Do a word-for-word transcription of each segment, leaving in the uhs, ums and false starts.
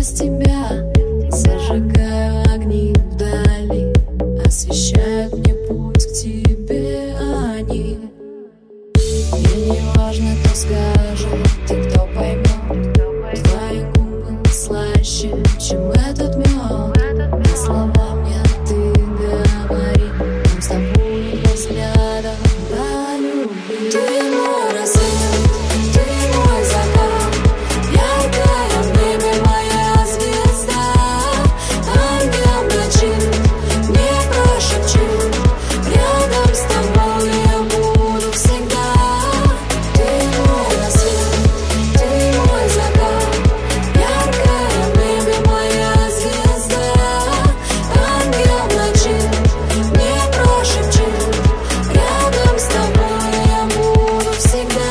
без тебя. Зажигаю огни вдали, освещают мне путь к тебе они. И не важно, кто скажет и кто поймет, твои губы слаще, чем этот мед. И слова мне ты говори, нам с тобой по взглядам до любви. Ты мой рассвет, ты мой закат, яркая в небе моя звезда. Ангел ночи мне прошепчет, рядом с тобой я буду всегда. Ты мой рассвет, ты мой закат, яркая в небе моя звезда. Ангел ночи мне прошепчет, рядом с тобой я буду всегда.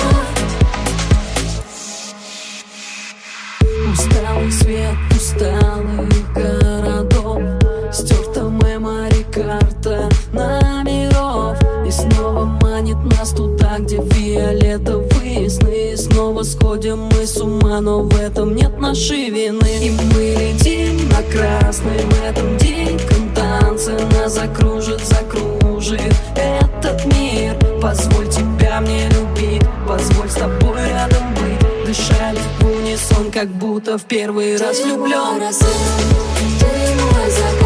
Усталый свет усталых городов, стерта мемори карта номеров. И снова манит нас туда, где фиолетовые сны. И снова сходим мы с ума, но в этом нет нашей вины. И мы летим на красный в этом диком танце. Нас закружит, закружит этот мир. Позволь тебя мне любить, позволь с тобой рядом быть, дышать в унисон, как будто в первый раз влюблен. Ты мой рассвет, ты мой закат.